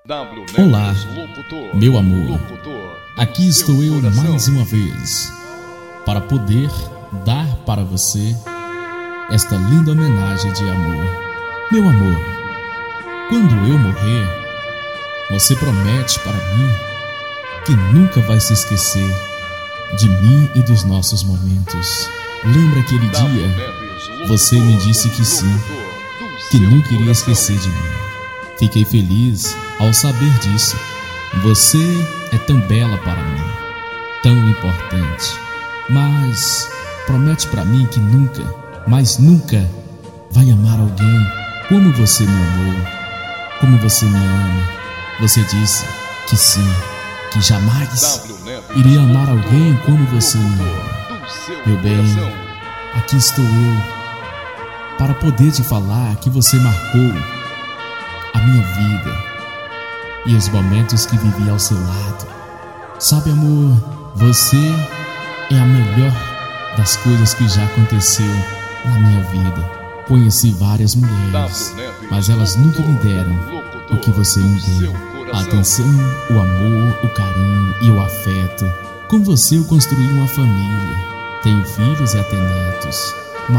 Olá, meu amor, aqui estou eu mais uma vez para poder dar para você esta linda homenagem de amor. Meu amor, quando eu morrer, você promete para mim que nunca vai se esquecer de mim e dos nossos momentos. Lembra aquele dia? Você me disse que sim, que nunca iria esquecer de mim. Fiquei feliz ao saber disso. Você é tão bela para mim, tão importante. Mas promete para mim que nunca, mas nunca vai amar alguém como você me amou, como você me ama. Você disse que sim, que jamais iria amar alguém como você me ama. Meu bem, aqui estou eu para poder te falar que você marcou a minha vida e os momentos que vivi ao seu lado. Sabe, amor, você é a melhor das coisas que já aconteceu na minha vida. Conheci várias mulheres, mas elas nunca me deram o que você me deu: a atenção, o amor, o carinho e o afeto. Com você eu construí uma família, tenho filhos e até netos,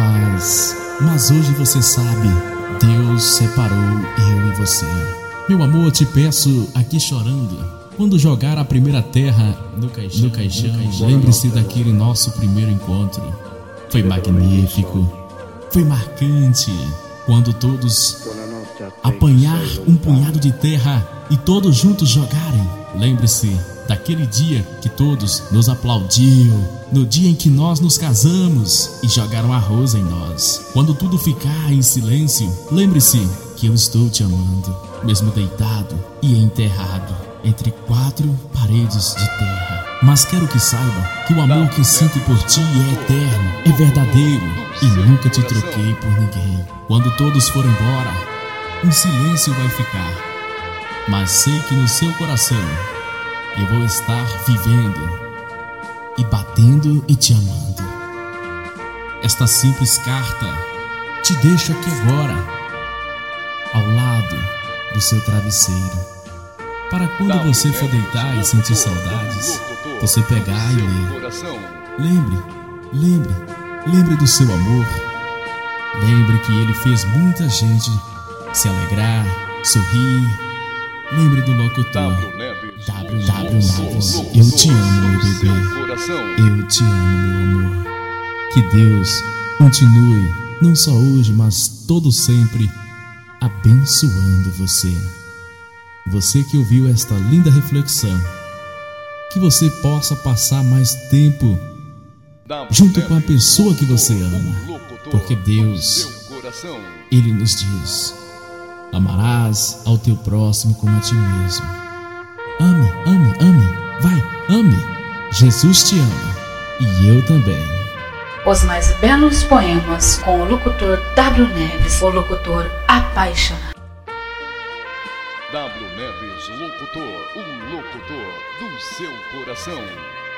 mas hoje você sabe, Deus separou eu e você. Meu amor, eu te peço aqui chorando, quando jogar a primeira terra no caixão, lembre-se daquele nosso primeiro encontro. Foi magnífico, foi marcante, quando todos apanhar um punhado de terra e todos juntos jogarem. Lembre-se daquele dia que todos nos aplaudiram, no dia em que nós nos casamos e jogaram arroz em nós. Quando tudo ficar em silêncio, lembre-se que eu estou te amando, mesmo deitado e enterrado entre quatro paredes de terra. Mas quero que saiba que o amor que sinto por ti é eterno, é verdadeiro e nunca te troquei por ninguém. Quando todos forem embora, um silêncio vai ficar, mas sei que no seu coração eu vou estar vivendo e batendo e te amando. Esta simples carta te deixo aqui agora, ao lado do seu travesseiro, para quando você for deitar e sentir saudades, você pegar e ler. Lembre do seu amor. Lembre que ele fez muita gente se alegrar, sorrir. Lembre do locutor W Neves. Eu te amo, meu bebê. Eu te amo, meu amor. Que Deus continue, não só hoje, mas todo sempre, abençoando você. Você que ouviu esta linda reflexão, que você possa passar mais tempo junto com a pessoa que você ama, porque Deus, Ele nos diz: amarás ao teu próximo como a ti mesmo. Ame, ame, ame, vai, ame. Jesus te ama e eu também. Os mais belos poemas com o locutor W Neves, o locutor apaixonado. W Neves, locutor, o locutor do seu coração.